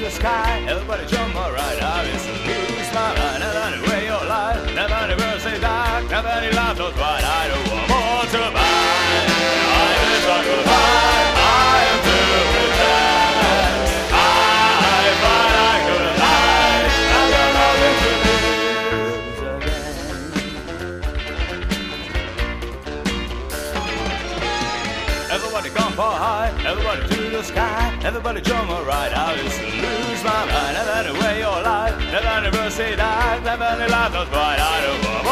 the sky. Everybody jump right out, it's a lose my mind. Never any way your life, never any birthday dark, never any life thought what I don't want more to buy. I just want to buy, I am to pretend. I thought I could hide, I got nothing to lose again. Everybody come for high, everybody to the sky. Everybody jump right out, it's to lose my mind. Never any way your life, never any mercy die, never any life that's right, I don't want